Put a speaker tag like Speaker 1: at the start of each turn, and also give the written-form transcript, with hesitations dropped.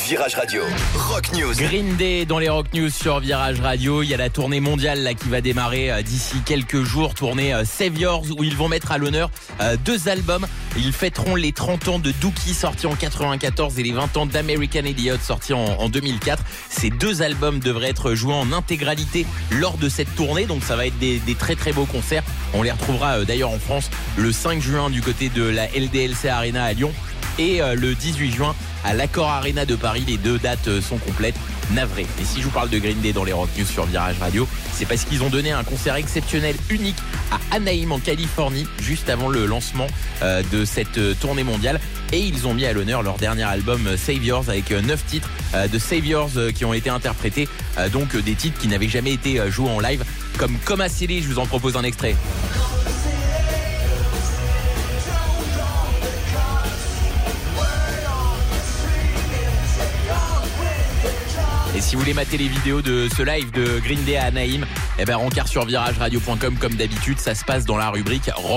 Speaker 1: Virage Radio, Rock News.
Speaker 2: Green Day dans les Rock News sur Virage Radio. Il y a la tournée mondiale là, qui va démarrer d'ici quelques jours. Tournée Saviors, où ils vont mettre à l'honneur 2 albums. Ils fêteront les 30 ans de Dookie sorti en 94 et les 20 ans d'American Idiot sorti en 2004. Ces 2 albums devraient être joués en intégralité lors de cette tournée. Donc ça va être des très très beaux concerts. On les retrouvera d'ailleurs en France le 5 juin du côté de la LDLC Arena à Lyon. Et le 18 juin à l'Accor Arena de Paris. Les 2 dates sont complètes. Navré. Et si je vous parle de Green Day dans les Rock News sur Virage Radio, c'est parce qu'ils ont donné un concert exceptionnel unique à Anaheim en Californie, juste avant le lancement de cette tournée mondiale. Et ils ont mis à l'honneur leur dernier album Saviors avec 9 titres de Saviors qui ont été interprétés. Donc des titres qui n'avaient jamais été joués en live, comme Coma Silly. Je vous en propose un extrait. Et si vous voulez mater les vidéos de ce live de Green Day à Anaheim, rencard sur virageradio.com comme d'habitude, ça se passe dans la rubrique